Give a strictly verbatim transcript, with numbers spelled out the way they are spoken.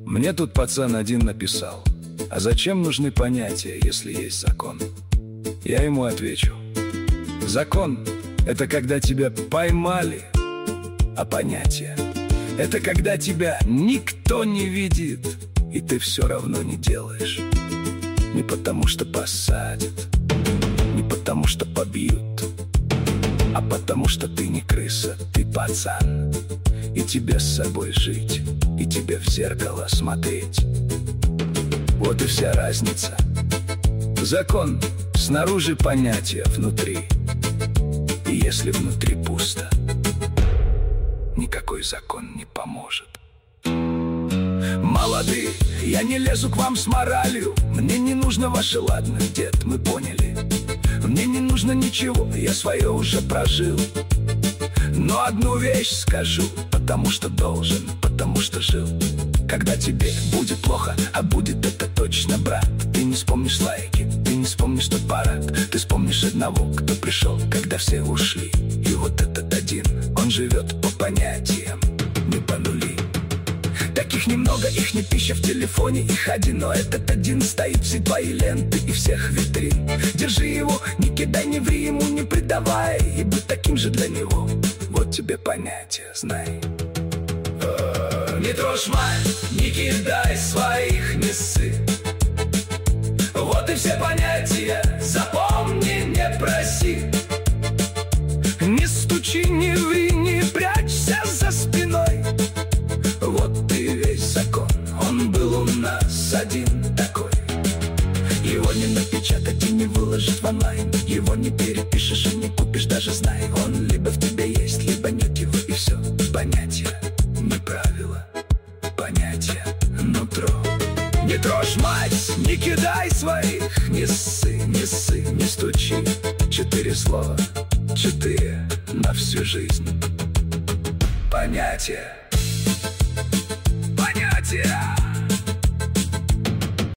Мне тут пацан один написал: а зачем нужны понятия, если есть закон? Я ему отвечу: закон — это когда тебя поймали, а понятия — это когда тебя никто не видит, и ты все равно не делаешь. Не потому что посадят, не потому что побьют, а потому что ты не крыса, ты пацан. И тебе с собой жить, и тебе в зеркало смотреть. Вот и вся разница. Закон снаружи, понятия внутри. И если внутри пусто, никакой закон не поможет. Молодые, я не лезу к вам с моралью. Мне не нужно ваше ладно, дед, мы поняли. Мне не нужно ничего, я свое уже прожил. Но одну вещь скажу, потому что должен, потому что жил. Когда тебе будет плохо, а будет это точно, брат, ты не вспомнишь лайки, ты не вспомнишь тот парад. Ты вспомнишь одного, кто пришел, когда все ушли. И вот этот один, он живет по понятиям, не по нули. Таких немного, их не пища в телефоне, их один. Но этот один стоит все твои ленты и всех витрин. Держи его, не кидай, не ври ему, не предавай, и будь таким же для него. Вот тебе понятие, знай. Не трожь мать, не кидай своих, не ссы. Вот и все понятия, запомни, не проси. Не стучи, не ври, не прячься за спиной. Вот и весь закон, он был у нас один такой. Его не напечатать и не выложить в онлайн. Его не перепишешь и не купишь, даже знай. Он либо в тебе есть, либо нет его, и все. Понятия, не правила, понятия, нутро. Не трожь мать, не кидай своих, не ссы, не ссы, не стучи. Четыре слова, четыре на всю жизнь. Понятия.